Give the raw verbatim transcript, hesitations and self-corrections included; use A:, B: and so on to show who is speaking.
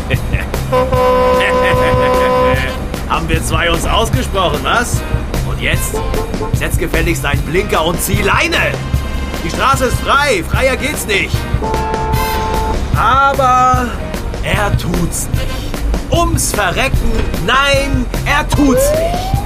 A: Haben wir zwei uns ausgesprochen, was? Und jetzt? Setz gefälligst deinen Blinker und zieh Leine! Die Straße ist frei, freier geht's nicht. Aber er tut's nicht. Ums Verrecken, nein, er tut's nicht.